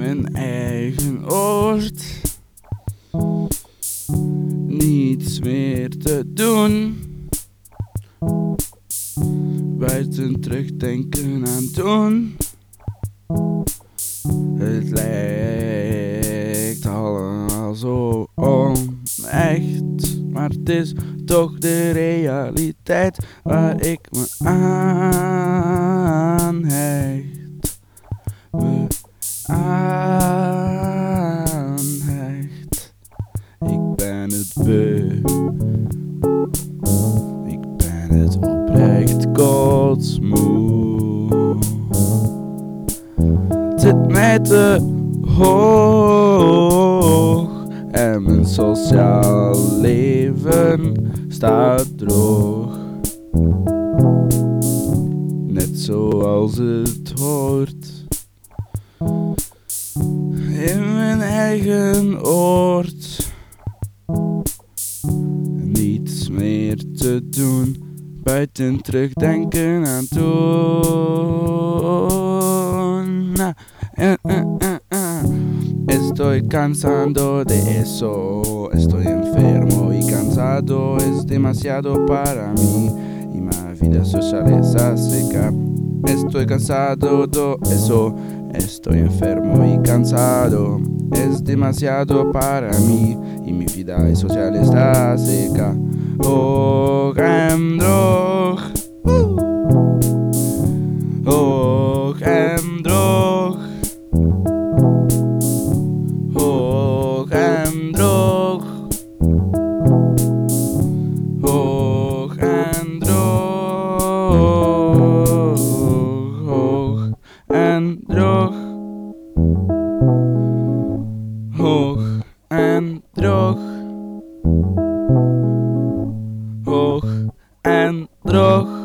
mijn eigen oord. Niets meer te doen. Buiten terugdenken aan toen. Het lijkt allemaal zo onecht, maar het is toch de realiteit waar ik me aan hecht. Me aanhecht. Ik ben het beu. Ik ben het oprecht kotsmoe. Het zit mij te hoog en mijn sociaal leven staat droog. Net zoals het hoort. In mijn eigen oord. Niets meer te doen. Buiten terugdenken aan toen. Estoy cansado de eso. Estoy enfermo y cansado. Es demasiado para mí. Y mi vida social es seca. Estoy cansado de eso. Estoy enfermo y cansado. Es demasiado para mí. Y mi vida social está seca. Hoog en droog. Hoog en droog. Hoog en droog. Hoog en droog. Hoog en droog. Hoog en droog. Hoog en droog.